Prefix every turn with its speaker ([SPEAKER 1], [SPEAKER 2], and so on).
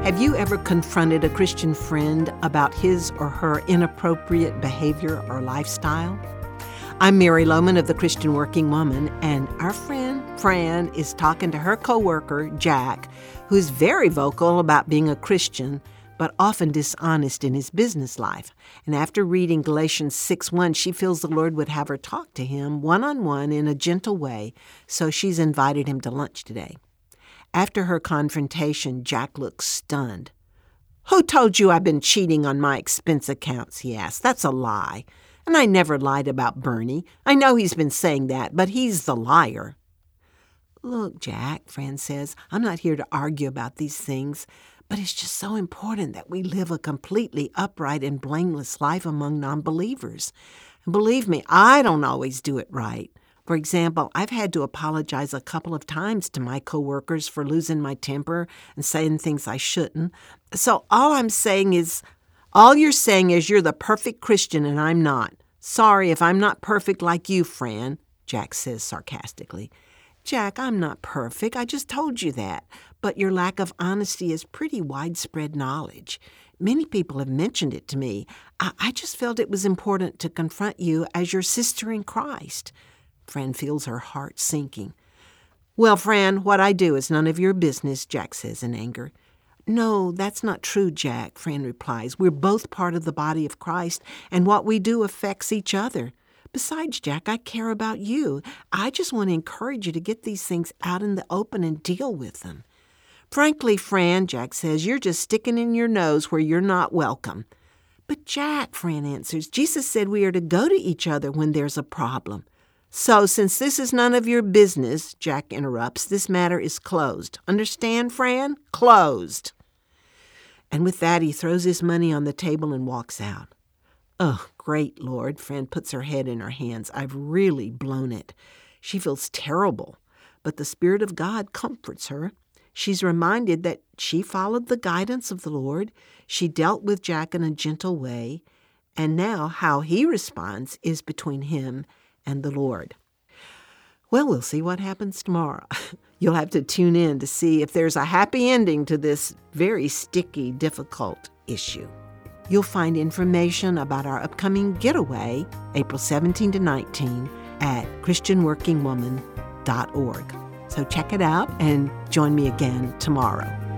[SPEAKER 1] Have you ever confronted a Christian friend about his or her inappropriate behavior or lifestyle? I'm Mary Lohman of the Christian Working Woman, and our friend Fran is talking to her coworker, Jack, who's very vocal about being a Christian, but often dishonest in his business life. And after reading Galatians 6:1, she feels the Lord would have her talk to him one-on-one in a gentle way, so she's invited him to lunch today. After her confrontation, Jack looks stunned. "Who told you I've been cheating on my expense accounts?" he asked. "That's a lie. And I never lied about Bernie. I know he's been saying that, but he's the liar." "Look, Jack," Fran says, "I'm not here to argue about these things, but it's just so important that we live a completely upright and blameless life among non-believers. And believe me, I don't always do it right. For example, I've had to apologize a couple of times to my coworkers for losing my temper and saying things I shouldn't. So all you're saying is you're the perfect Christian and I'm not. Sorry if I'm not perfect like you, Fran," Jack says sarcastically. "Jack, I'm not perfect. I just told you that. But your lack of honesty is pretty widespread knowledge. Many people have mentioned it to me. I just felt it was important to confront you as your sister in Christ." Fran feels her heart sinking. "Well, Fran, what I do is none of your business," Jack says in anger. "No, that's not true, Jack," Fran replies. "We're both part of the body of Christ, and what we do affects each other. Besides, Jack, I care about you. I just want to encourage you to get these things out in the open and deal with them." "Frankly, Fran," Jack says, "you're just sticking in your nose where you're not welcome." "But Jack," Fran answers, "Jesus said we are to go to each other when there's a problem." "So, since this is none of your business," Jack interrupts, "this matter is closed. Understand, Fran? Closed." And with that, he throws his money on the table and walks out. "Oh, great Lord," Fran puts her head in her hands. "I've really blown it." She feels terrible, but the Spirit of God comforts her. She's reminded that she followed the guidance of the Lord. She dealt with Jack in a gentle way, and now how he responds is between him and the Lord. Well, we'll see what happens tomorrow. You'll have to tune in to see if there's a happy ending to this very sticky, difficult issue. You'll find information about our upcoming getaway, April 17 to 19, at christianworkingwoman.org. So check it out and join me again tomorrow.